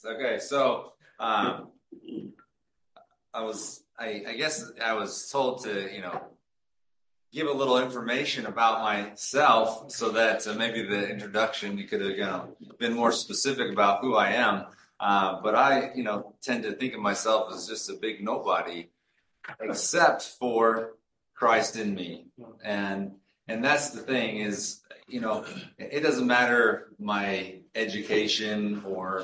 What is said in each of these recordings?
Okay, so I guess I was told to, give a little information about myself so that maybe the introduction you could have, been more specific about who I am. But I, tend to think of myself as just a big nobody, except for Christ in me. And that's the thing is, it doesn't matter my education or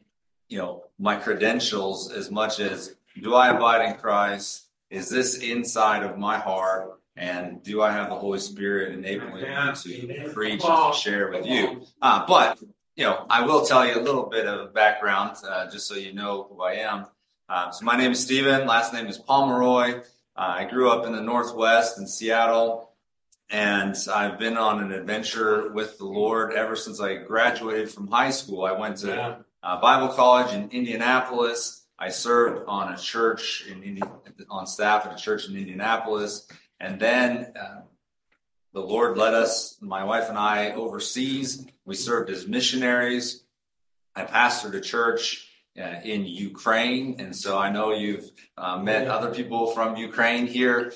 my credentials as much as do I abide in Christ? Is this inside of my heart? And do I have the Holy Spirit enabling me to preach and to share with you? But I will tell you a little bit of background, just so you know who I am. So my name is Stephen. Last name is Pomeroy. I grew up in the Northwest in Seattle, and I've been on an adventure with the Lord ever since I graduated from high school. I went to Bible college in Indianapolis. I served on a church on staff at a church in Indianapolis, and then the Lord led us, my wife and I, overseas. We served as missionaries. I pastored a church in Ukraine, and so I know you've met other people from Ukraine here.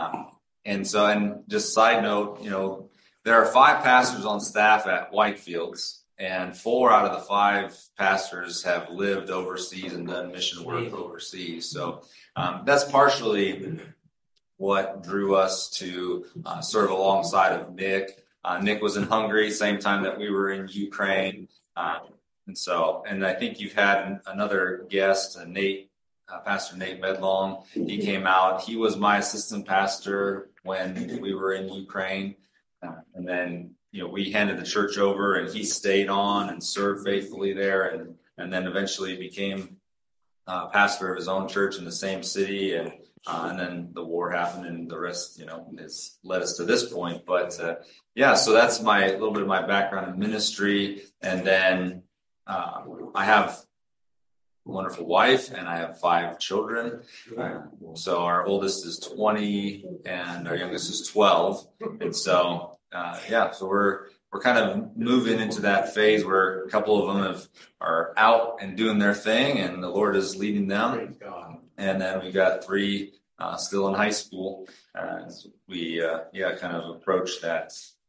And just side note, there are 5 pastors on staff at Whitefields. And 4 out of the 5 pastors have lived overseas and done mission work overseas. So that's partially what drew us to serve alongside of Nick. Nick was in Hungary, same time that we were in Ukraine. And I think you've had another guest, Pastor Nate Medlong. He came out. He was my assistant pastor when we were in Ukraine. And then we handed the church over, and he stayed on and served faithfully there, and then eventually became pastor of his own church in the same city. And then the war happened, and the rest, has led us to this point. But so that's a little bit of my background in ministry. And then I have a wonderful wife, and I have 5 children. So our oldest is 20, and our youngest is 12, and so. So we're kind of moving into that phase where a couple of them are out and doing their thing, and the Lord is leading them. And then we got 3 still in high school. So we kind of approach that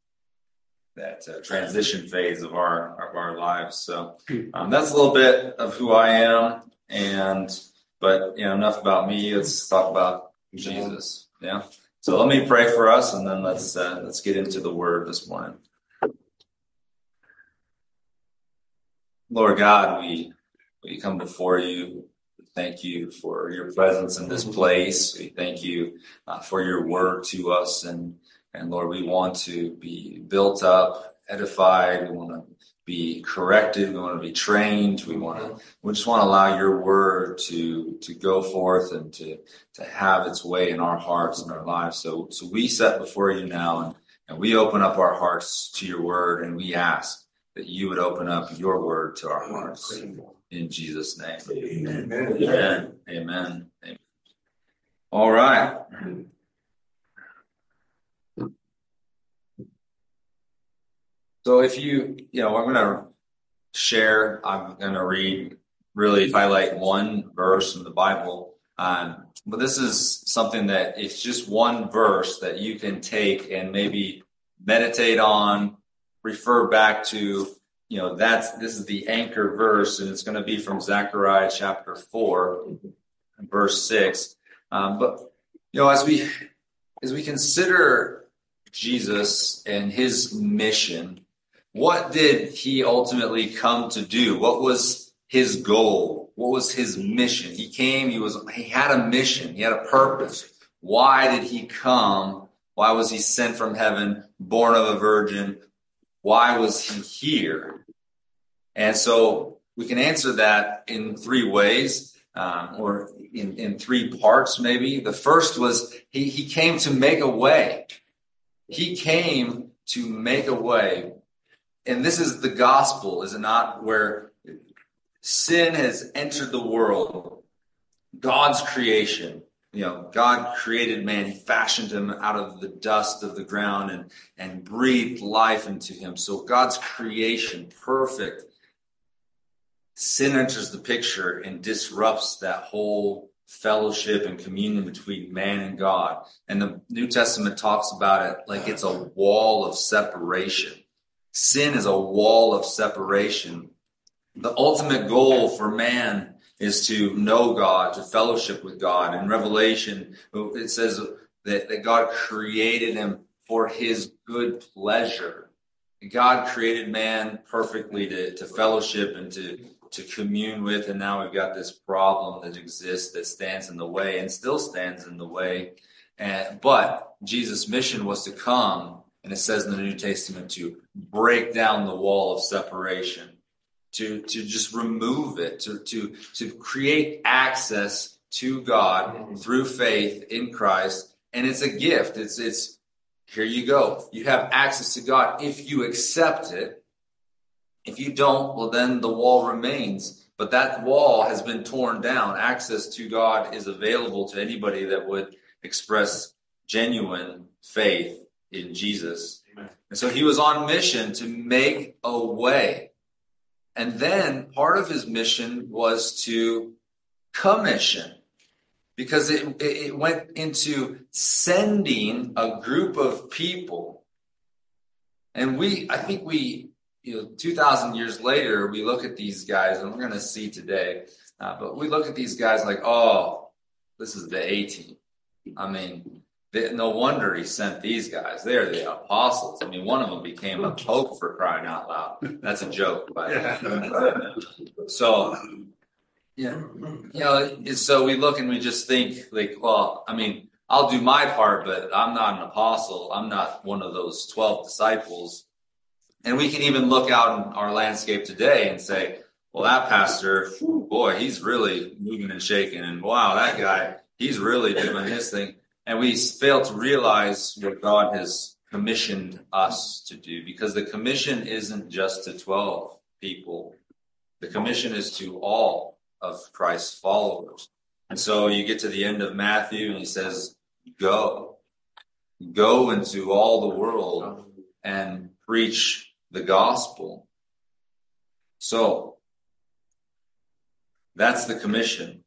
transition phase of our lives. So that's a little bit of who I am. But enough about me. Let's talk about Jesus. Yeah. So let me pray for us, and then let's get into the Word this morning. Lord God, we come before you. Thank you for your presence in this place. We thank you for your Word to us, and Lord, we want to be built up, edified. We want to be corrected. We want to be trained. We just want to allow your Word to go forth and to have its way in our hearts and our lives. So we set before you now, and we open up our hearts to your Word, and we ask that you would open up your Word to our hearts. In Jesus' name. Amen. Amen. Amen. Amen. All right. So if I'm going to share, I'm going to really highlight one verse in the Bible. But this is something that it's just one verse that you can take and maybe meditate on, refer back to, this is the anchor verse, and it's going to be from Zechariah chapter 4, verse 6. But as we consider Jesus and his mission, what did he ultimately come to do? What was his goal? What was his mission? He came, he had a mission, he had a purpose. Why did he come? Why was he sent from heaven, born of a virgin? Why was he here? And so we can answer that in 3 ways, or in 3 parts maybe. The first was he came to make a way. He came to make a way. And this is the gospel, is it not? Where sin has entered the world, God's creation. God created man. He fashioned him out of the dust of the ground and breathed life into him. So God's creation, perfect. sin enters the picture and disrupts that whole fellowship and communion between man and God. And the New Testament talks about it like it's a wall of separation. Sin is a wall of separation. The ultimate goal for man is to know God, to fellowship with God. In Revelation, it says that God created him for his good pleasure. God created man perfectly to fellowship and to commune with, and now we've got this problem that exists that stands in the way and still stands in the way. But Jesus' mission was to come, and it says in the New Testament, to break down the wall of separation, to just remove it, to create access to God through faith in Christ. And it's a gift. It's here you go. You have access to God if you accept it. If you don't, well, then the wall remains. But that wall has been torn down. Access to God is available to anybody that would express genuine faith in Jesus. Amen. And so he was on mission to make a way. And then part of his mission was to commission, because it went into sending a group of people. And I think 2,000 years later, we look at these guys, and we're going to see today, but we look at these guys like, oh, this is the A-team. I mean, no wonder he sent these guys. They're the apostles. I mean, one of them became a pope, for crying out loud. That's a joke, by the way. So, yeah, so we look and we just think, like, well, I mean, I'll do my part, but I'm not an apostle. I'm not one of those 12 disciples. And we can even look out in our landscape today and say, well, that pastor, boy, he's really moving and shaking. And wow, that guy, he's really doing his thing. And we fail to realize what God has commissioned us to do, because the commission isn't just to 12 people. The commission is to all of Christ's followers. And so you get to the end of Matthew and he says, go into all the world and preach the gospel. So that's the commission.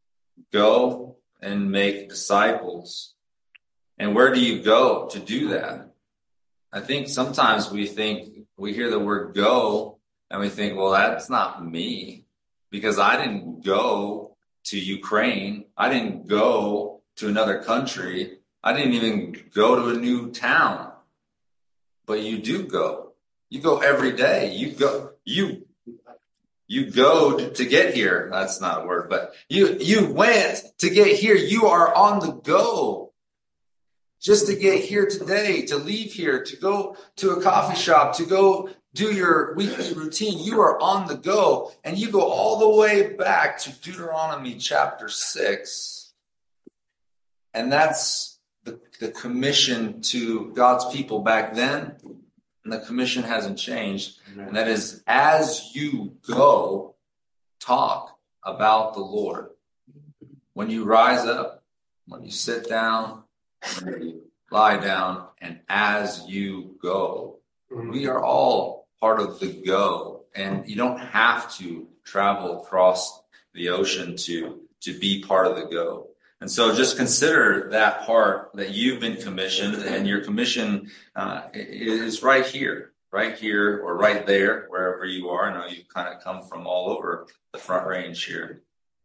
Go and make disciples. And where do you go to do that? I think sometimes we hear the word go and we think, well, that's not me, because I didn't go to Ukraine. I didn't go to another country. I didn't even go to a new town. But you do go. You go every day. You go to get here. That's not a word, but you went to get here. You are on the go. Just to get here today, to leave here, to go to a coffee shop, to go do your weekly routine. You are on the go, and you go all the way back to Deuteronomy chapter 6. And that's the commission to God's people back then. And the commission hasn't changed. Amen. And that is, as you go, talk about the Lord. When you rise up, when you sit down, when you lie down, and as you go. We are all part of the go. And you don't have to travel across the ocean to be part of the go. And so just consider that part, that you've been commissioned, and your commission is right here, or right there, wherever you are. I know you've kind of come from all over the Front Range here.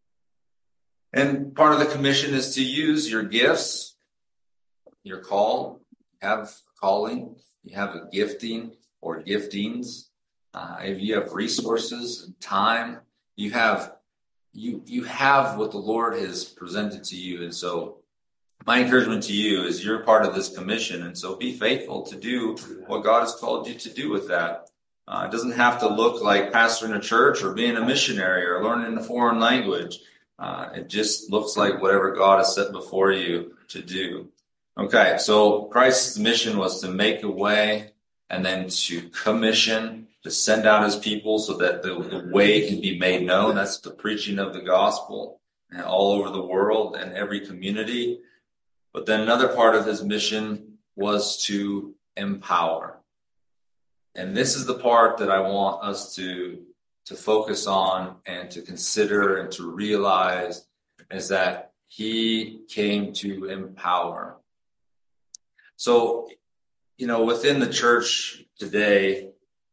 And part of the commission is to use your gifts. You're called, you have a calling, you have a gifting or giftings. If you have resources and time, you have what the Lord has presented to you. And so my encouragement to you is you're part of this commission. And so be faithful to do what God has called you to do with that. It doesn't have to look like pastoring a church or being a missionary or learning a foreign language. It just looks like whatever God has set before you to do. Okay, so Christ's mission was to make a way, and then to commission, to send out his people so that the way can be made known. That's the preaching of the gospel all over the world and every community. But then another part of his mission was to empower. And this is the part that I want us to to focus on and to consider and to realize is that he came to empower. So, within the church today,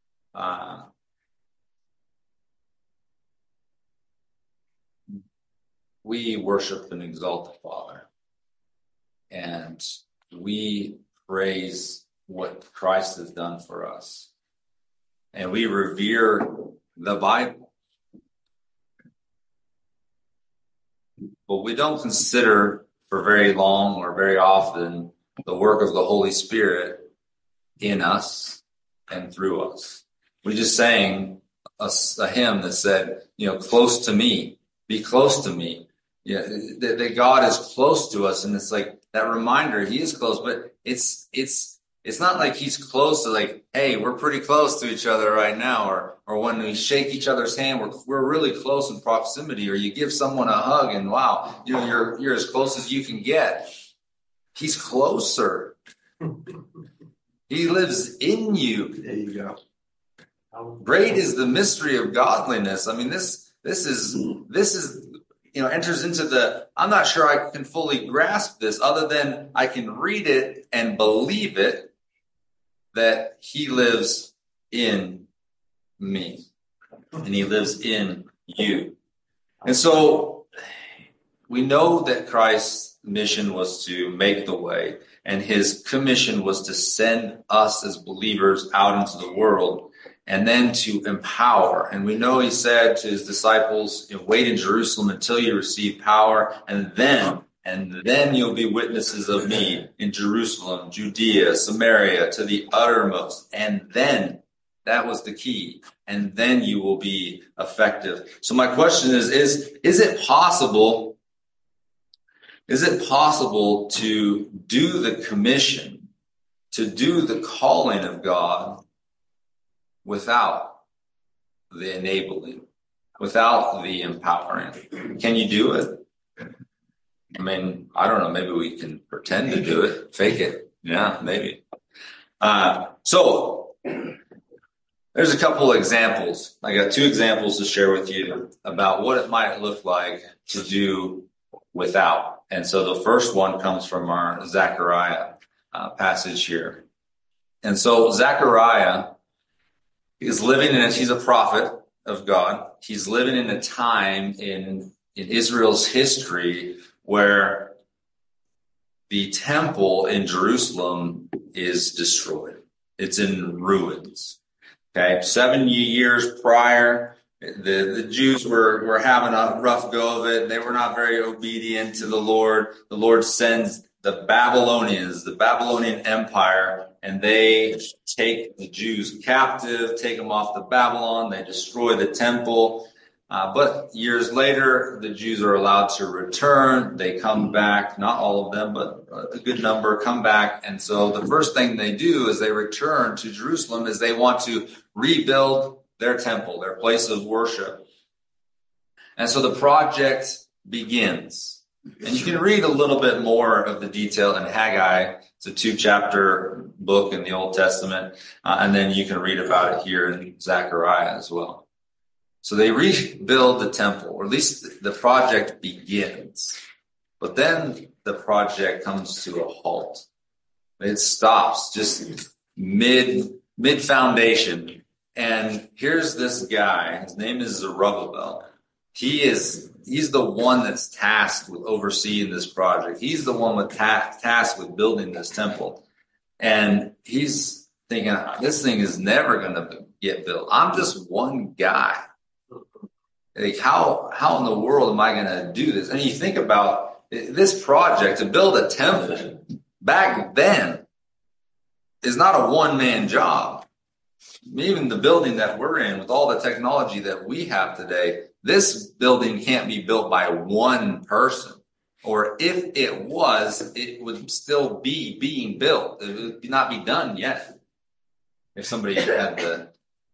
we worship and exalt the Father. And we praise what Christ has done for us. And we revere the Bible. But we don't consider for very long or very often the work of the Holy Spirit in us and through us. We just sang a hymn that said, close to me, be close to me. Yeah, that God is close to us, and it's like that reminder, he is close, but it's not like he's close to like, hey, we're pretty close to each other right now, or when we shake each other's hand, we're really close in proximity, or you give someone a hug and wow, you're as close as you can get. He's closer. He lives in you. There you go. Great is the mystery of godliness. I mean, this is enters into I'm not sure I can fully grasp this other than I can read it and believe it that he lives in me and he lives in you. And so we know that Christ's mission was to make the way, and his commission was to send us as believers out into the world and then to empower. And we know he said to his disciples, wait in Jerusalem until you receive power, and then you'll be witnesses of me in Jerusalem, Judea, Samaria, to the uttermost. And then, that was the key. And then you will be effective. So my question is it possible to do the commission, to do the calling of God without the enabling, without the empowering? Can you do it? I mean, I don't know. Maybe we can pretend to do it, fake it. Yeah, maybe. So there's a couple examples. I got 2 examples to share with you about what it might look like to do without. And so the first one comes from our Zechariah passage here. And so Zechariah is living he's a prophet of God. He's living in a time in Israel's history where the temple in Jerusalem is destroyed. It's in ruins. Okay, 70 years prior, the Jews were having a rough go of it. They were not very obedient to the Lord. The Lord sends the Babylonians, the Babylonian Empire, and they take the Jews captive, take them off to Babylon. They destroy the temple. But years later, the Jews are allowed to return. They come back, not all of them, but a good number come back. And so the first thing they do as they return to Jerusalem is they want to rebuild their temple, their place of worship. And so the project begins. And you can read a little bit more of the detail in Haggai. It's a 2-chapter book in the Old Testament. And then you can read about it here in Zechariah as well. So they rebuild the temple, or at least the project begins. But then the project comes to a halt. It stops just mid-foundation. And here's this guy. His name is Zerubbabel. He's the one that's tasked with overseeing this project. He's the one with tasked with building this temple. And he's thinking, this thing is never going to get built. I'm just one guy. Like, how in the world am I going to do this? And you think about this project to build a temple back then is not a one-man job. Even the building that we're in, with all the technology that we have today, this building can't be built by one person. Or if it was, it would still be being built. It would not be done yet. If somebody had the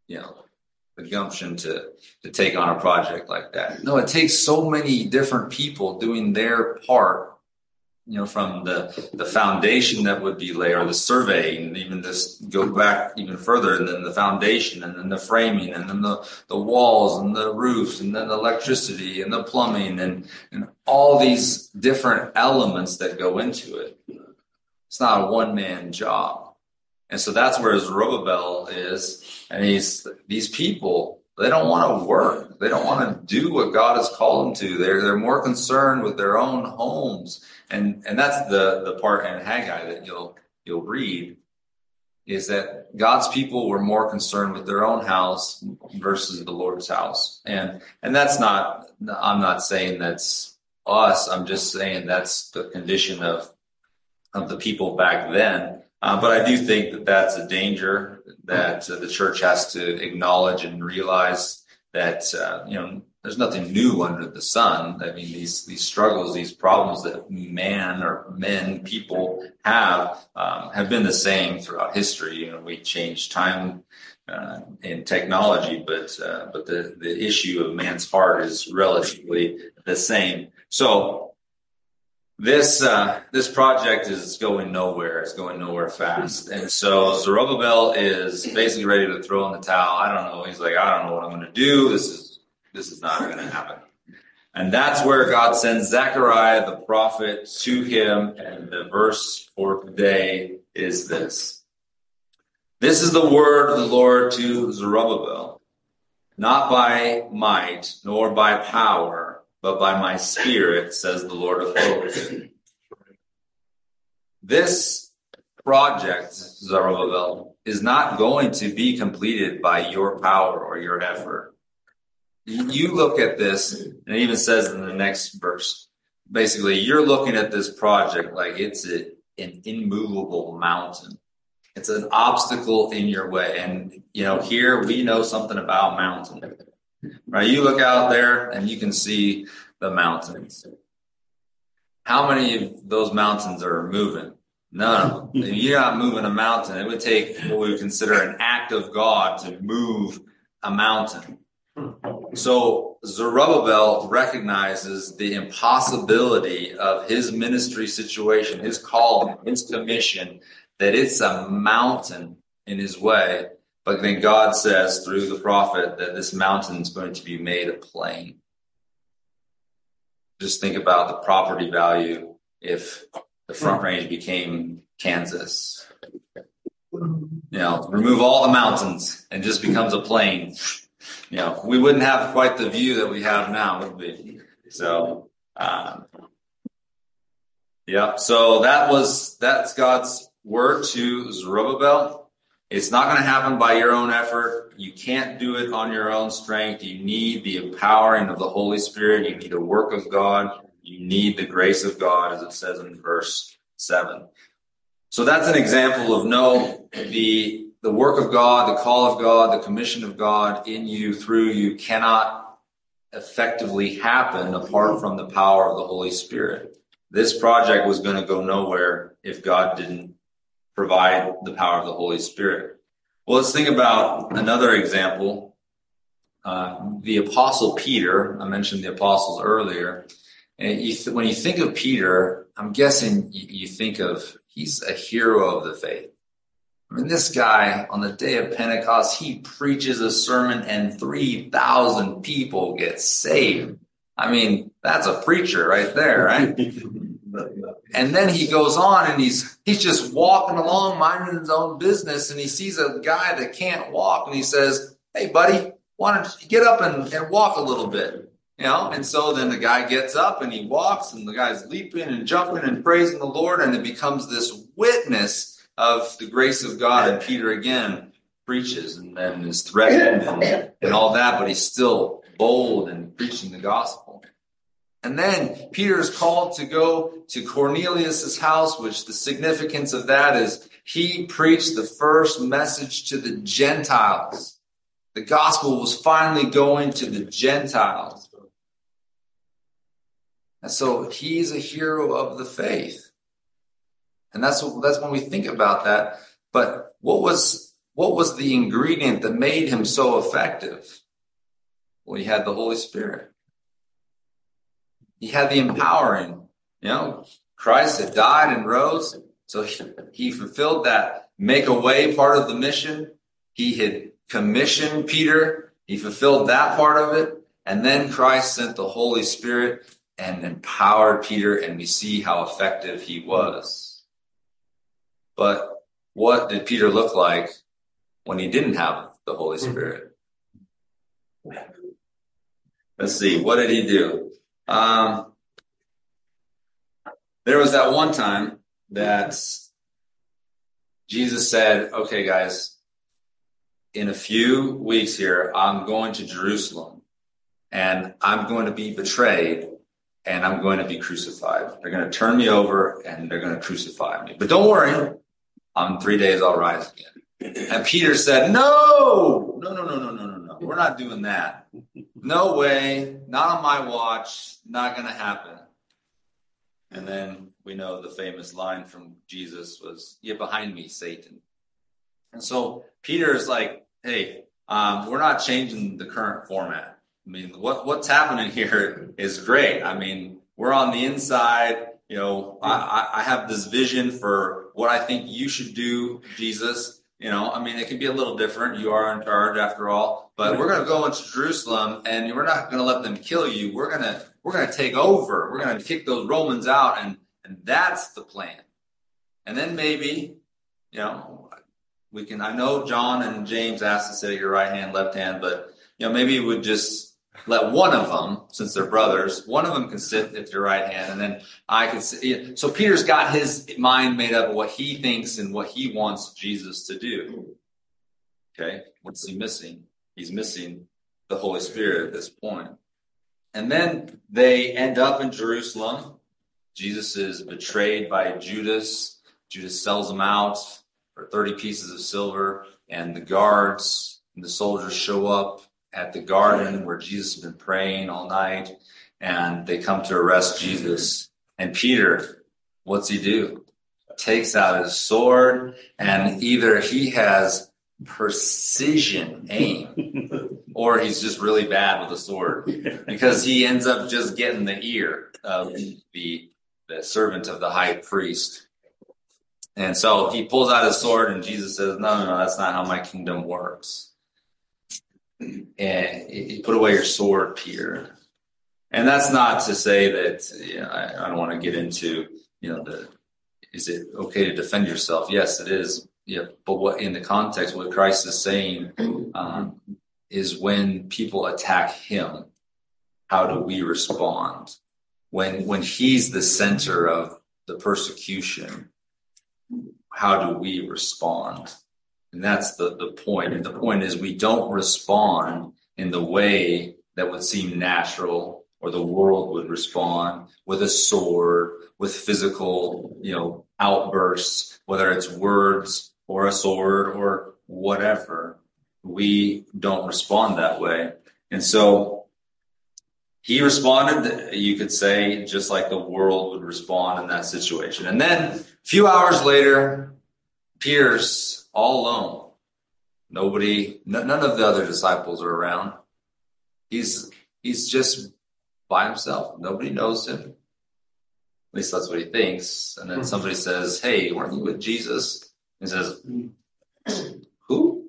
gumption to take on a project like that. No, it takes so many different people doing their part from the foundation that would be laid, or the survey, and even this go back even further, and then the foundation, and then the framing, and then the walls, and the roofs, and then the electricity, and the plumbing, and all these different elements that go into it. It's not a one-man job. And so that's where Zerubbabel is. And these people, they don't want to work. They don't want to do what God has called them to. They're more concerned with their own homes. And that's the part in Haggai that you'll read, is that God's people were more concerned with their own house versus the Lord's house. And that's not, I'm not saying that's us. I'm just saying that's the condition of the people back then. But I do think that that's a danger that the church has to acknowledge and realize that, there's nothing new under the sun. I mean, these struggles, these problems that people have been the same throughout history. We change time and technology, but the issue of man's heart is relatively the same. So this project is going nowhere. It's going nowhere fast. And so Zerubbabel is basically ready to throw in the towel. I don't know. He's like, I don't know what I'm going to do. This is not going to happen. And that's where God sends Zechariah the prophet to him. And the verse for today is this. This is the word of the Lord to Zerubbabel, not by might nor by power, but by my spirit, says the Lord of hosts. This project, Zerubbabel, is not going to be completed by your power or your effort. You look at this, and it even says in the next verse, basically, you're looking at this project like it's an immovable mountain. It's an obstacle in your way. And, here we know something about mountains. Right? You look out there and you can see the mountains. How many of those mountains are moving? None of them. If you're not moving a mountain, it would take what we would consider an act of God to move a mountain. So Zerubbabel recognizes the impossibility of his ministry situation, his calling, his commission, that it's a mountain in his way. But then God says through the prophet that this mountain is going to be made a plain. Just think about the property value if the Front Range became Kansas. Remove all the mountains and just becomes a plain. We wouldn't have quite the view that we have now, would we? So, So that's God's word to Zerubbabel. It's not going to happen by your own effort. You can't do it on your own strength. You need the empowering of the Holy Spirit. You need a work of God. You need the grace of God, as it says in verse 7. So that's an example of the work of God, the call of God, the commission of God in you, through you, cannot effectively happen apart from the power of the Holy Spirit. This project was going to go nowhere if God didn't provide the power of the Holy Spirit. Well, let's think about another example. The Apostle Peter. I mentioned the apostles earlier. And when you think of Peter, I'm guessing you think of he's a hero of the faith. I mean, this guy, on the day of Pentecost, he preaches a sermon and 3,000 people get saved. I mean, that's a preacher right there, right? And then he goes on and he's just walking along, minding his own business, and he sees a guy that can't walk, and he says, "Hey, buddy, why don't you get up and walk a little bit?" And so then the guy gets up and he walks, and the guy's leaping and jumping and praising the Lord, and it becomes this witness of the grace of God. And Peter again preaches and then is threatened and all that, but he's still bold and preaching the gospel. And then Peter is called to go to Cornelius' house, which the significance of that is he preached the first message to the Gentiles. The gospel was finally going to the Gentiles. And so he's a hero of the faith. And that's when we think about that. But what was the ingredient that made him so effective? Well, he had the Holy Spirit. He had the empowering. Christ had died and rose. So he fulfilled that make a way part of the mission. He had commissioned Peter. He fulfilled that part of it. And then Christ sent the Holy Spirit and empowered Peter, and we see how effective he was. But what did Peter look like when he didn't have the Holy Spirit? Let's see. What did he do? There was that one time that Jesus said, okay, guys, in a few weeks here, I'm going to Jerusalem and I'm going to be betrayed and I'm going to be crucified. They're going to turn me over and they're going to crucify me. But don't worry, in 3 days I'll rise again. And Peter said, no. We're not doing that. No way, not on my watch, not going to happen. And then we know the famous line from Jesus was, "Get behind me, Satan." And so Peter is like, hey, we're not changing the current format. I mean, what's happening here is great. I mean, we're on the inside. You know, I have this vision for what I think you should do, Jesus. You know, I mean, it can be a little different. You are in charge after all. But we're going to go into Jerusalem, and we're not going to let them kill you. We're going to take over. We're going to kick those Romans out, and that's the plan. And then maybe, you know, we can. I know John and James asked to sit at your right hand, left hand, but you know, maybe we would just let one of them, since they're brothers, one of them can sit at your right hand, and then I can sit. So Peter's got his mind made up of what he thinks and what he wants Jesus to do. Okay, what's he missing? He's missing the Holy Spirit at this point. And then they end up in Jerusalem. Jesus is betrayed by Judas. Judas sells him out for 30 pieces of silver, and the guards and the soldiers show up at the garden where Jesus has been praying all night, and they come to arrest Jesus. And Peter, what's he do? Takes out his sword, and either he has precision aim or he's just really bad with a sword, because he ends up just getting the ear of the servant of the high priest. And so he pulls out his sword, and Jesus says, no, that's not how my kingdom works. And you put away your sword, Peter. And that's not to say that, you know, I don't want to get into, you know, is it okay to defend yourself? Yes, it is. Yeah, but what in the context, what Christ is saying is when people attack him, how do we respond? When he's the center of the persecution, how do we respond? And that's the point. And the point is we don't respond in the way that would seem natural or the world would respond, with a sword, with physical, you know, outbursts, whether it's words or a sword or whatever. We don't respond that way. And so he responded, you could say, just like the world would respond in that situation. And then a few hours later, Peter's all alone. None of the other disciples are around. He's just by himself. Nobody knows him. At least that's what he thinks. And then somebody says, hey, weren't you with Jesus? He says, who?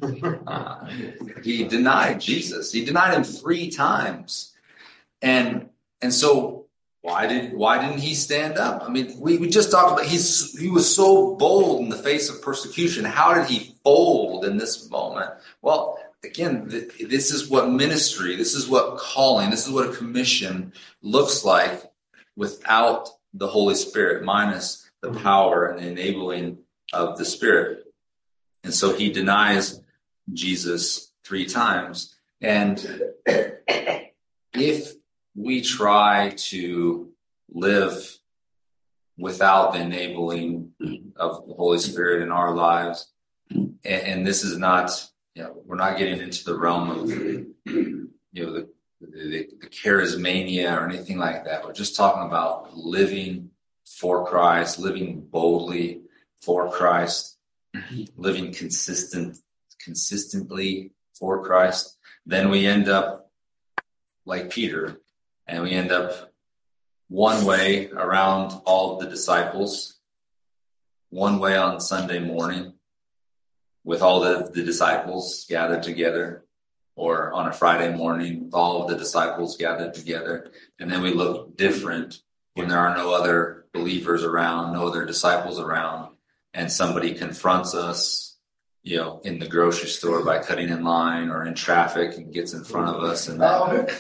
He denied Jesus. He denied him 3 times. And so why didn't he stand up? I mean, we just talked about he was so bold in the face of persecution. How did he fold in this moment? Well, again, this is what ministry, this is what calling, this is what a commission looks like without the Holy Spirit, minus the power and the enabling of the Spirit. And so he denies Jesus 3 times. And if we try to live without the enabling of the Holy Spirit in our lives, and this is not, you know, we're not getting into the realm of, you know, the charismania or anything like that. We're just talking about living for Christ, living boldly for Christ, living consistently for Christ. Then we end up like Peter, and we end up one way around all of the disciples, one way on Sunday morning with all the disciples gathered together, or on a Friday morning with all of the disciples gathered together. And then we look different when there are no other believers around, no other disciples around, and somebody confronts us, in the grocery store by cutting in line or in traffic and gets in front of us. And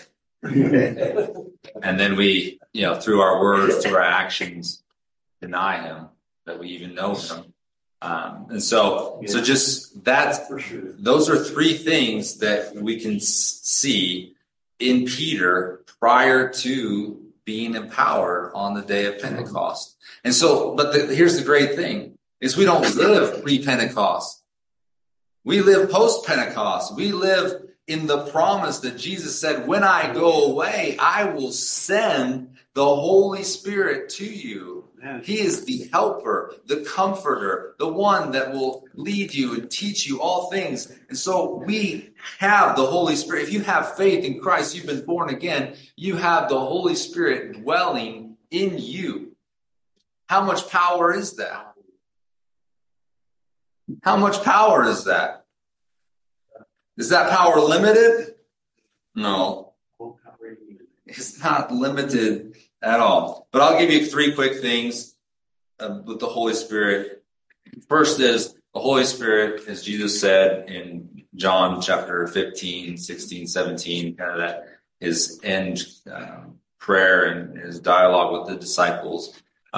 then we, through our words, through our actions, deny him that we even know him. So just that, for sure. Those are three things that we can see in Peter prior to being empowered on the day of Pentecost. And so, but here's the great thing is we don't live pre-Pentecost. We live post-Pentecost. We live in the promise that Jesus said, when I go away, I will send the Holy Spirit to you. He is the helper, the comforter, the one that will lead you and teach you all things. And so we have the Holy Spirit. If you have faith in Christ, you've been born again, you have the Holy Spirit dwelling in you. How much power is that? How much power is that? Is that power limited? No. It's not limited at all. But I'll give you three quick things with the Holy Spirit. First is the Holy Spirit, as Jesus said in John chapter 15, 16, 17, kind of that his end prayer and his dialogue with the disciples,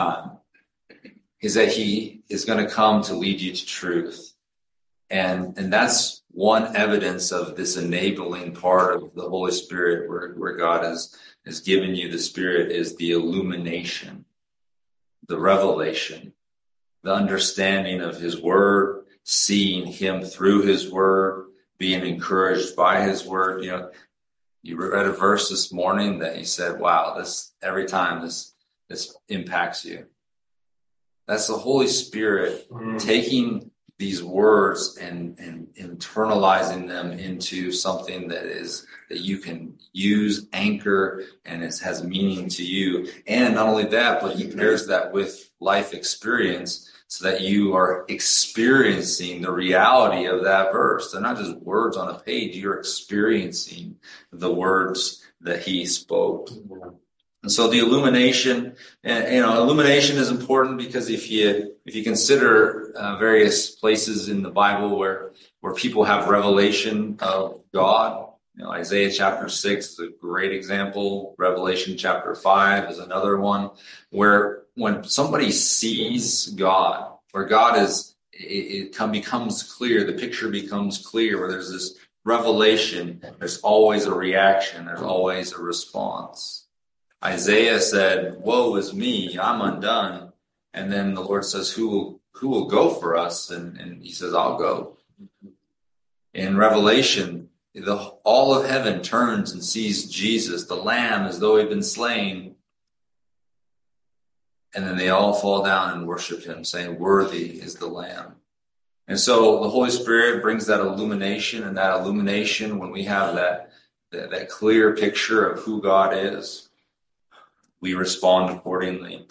is that he is going to come to lead you to truth. And that's one evidence of this enabling part of the Holy Spirit where God has given you the Spirit is the illumination, the revelation, the understanding of his word, seeing him through his word, being encouraged by his word. You read a verse this morning that you said, wow, this every time this impacts you. That's the Holy Spirit taking these words and internalizing them into something that you can use, anchor, and it has meaning to you. And not only that, but he pairs that with life experience so that you are experiencing the reality of that verse. They're not just words on a page. You're experiencing the words that he spoke. And so the illumination, illumination is important because if you consider various places in the Bible where people have revelation of God, Isaiah chapter 6 is a great example. Revelation chapter 5 is another one where when somebody sees God, where God becomes clear, the picture becomes clear, where there's this revelation, there's always a reaction, there's always a response. Isaiah said, woe is me, I'm undone. And then the Lord says, who will go for us? And he says, I'll go. In Revelation, all of heaven turns and sees Jesus, the Lamb, as though he'd been slain. And then they all fall down and worship him, saying, worthy is the Lamb. And so the Holy Spirit brings that illumination, and that illumination, when we have that clear picture of who God is, we respond accordingly.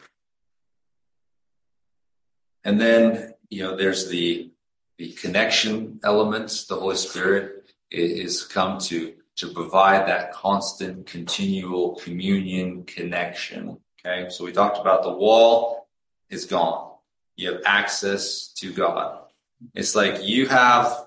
And then, there's the connection elements. The Holy Spirit is come to provide that constant, continual communion connection. Okay, so we talked about the wall is gone. You have access to God. It's like you have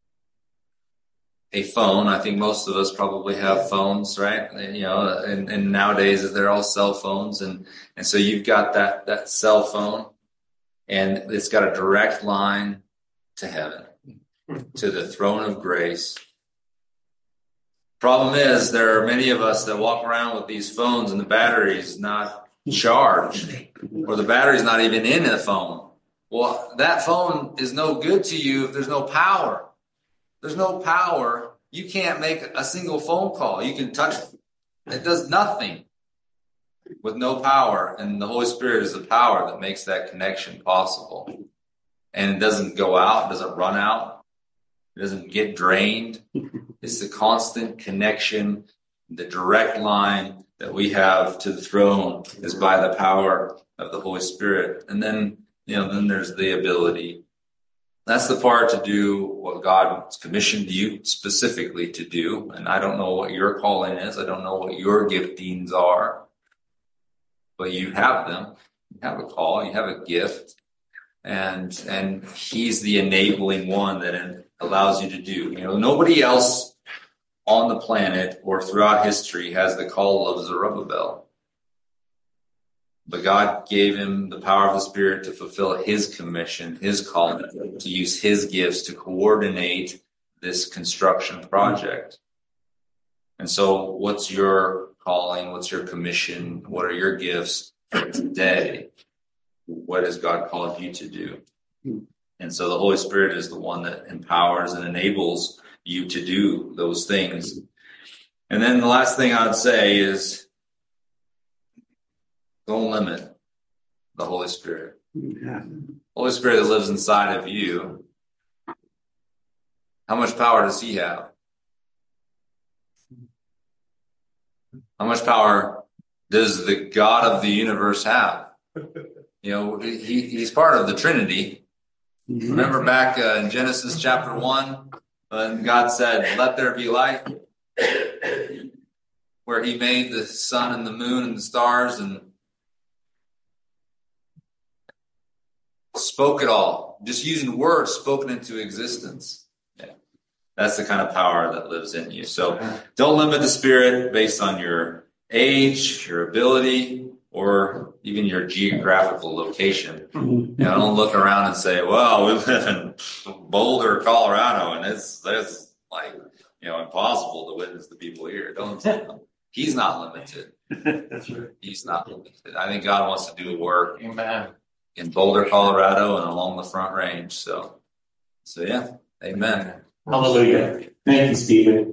a phone. I think most of us probably have phones, right? And nowadays they're all cell phones. And so you've got that cell phone, and it's got a direct line to heaven, to the throne of grace. Problem is, there are many of us that walk around with these phones and the battery's not charged, or the battery's not even in the phone. Well, that phone is no good to you if there's no power. There's no power. You can't make a single phone call. You can touch it. It does nothing with no power. And the Holy Spirit is the power that makes that connection possible. And it doesn't go out, doesn't run out, it doesn't get drained. It's the constant connection, the direct line that we have to the throne is by the power of the Holy Spirit. And then, then there's the ability. That's the part to do what God's commissioned you specifically to do. And I don't know what your calling is. I don't know what your giftings are, but you have them. You have a call, you have a gift, and he's the enabling one that allows you to do. Nobody else on the planet or throughout history has the call of Zerubbabel. But God gave him the power of the Spirit to fulfill his commission, his calling, to use his gifts to coordinate this construction project. And so what's your calling? What's your commission? What are your gifts for today? What has God called you to do? And so the Holy Spirit is the one that empowers and enables you to do those things. And then the last thing I would say is don't limit the Holy Spirit. Holy Spirit that lives inside of you, how much power does he have? How much power does the God of the universe have? He's part of the Trinity. Remember back in Genesis chapter 1, when God said, "Let there be light," where he made the sun and the moon and the stars and spoke it all, just using words spoken into existence. Yeah. That's the kind of power that lives in you. So don't limit the Spirit based on your age, your ability, or even your geographical location. Don't look around and say, well, we live in Boulder, Colorado, and it's like, impossible to witness the people here. Don't. He's not limited. That's right. He's not limited. I think God wants to do a work in Boulder, Colorado, and along the Front Range. So yeah, amen. Hallelujah. Thank you, Stephen.